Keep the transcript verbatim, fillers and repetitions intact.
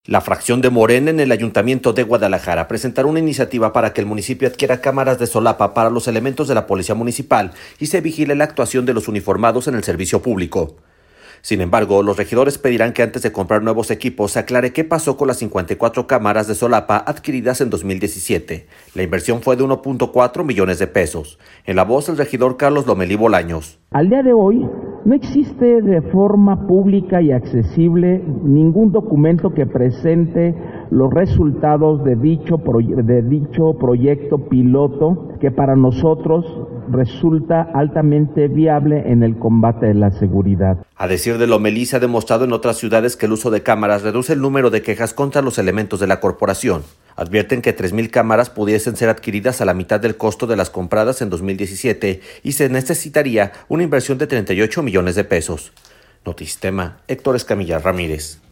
La fracción de Morena en el Ayuntamiento de Guadalajara presentará una iniciativa para que el municipio adquiera cámaras de solapa para los elementos de la Policía Municipal y se vigile la actuación de los uniformados en el servicio público. Sin embargo, los regidores pedirán que antes de comprar nuevos equipos se aclare qué pasó con las cincuenta y cuatro cámaras de solapa adquiridas en dos mil diecisiete. La inversión fue de uno punto cuatro millones de pesos. En la voz del regidor Carlos Lomelí Bolaños. Al día de hoy no existe de forma pública y accesible ningún documento que presente los resultados de dicho, proye- de dicho proyecto piloto que para nosotros resulta altamente viable en el combate de la seguridad. A decir de Lomelí, se ha demostrado en otras ciudades que el uso de cámaras reduce el número de quejas contra los elementos de la corporación. Advierten que tres mil cámaras pudiesen ser adquiridas a la mitad del costo de las compradas en dos mil diecisiete y se necesitaría una inversión de treinta y ocho millones de pesos. Notistema, Héctor Escamilla Ramírez.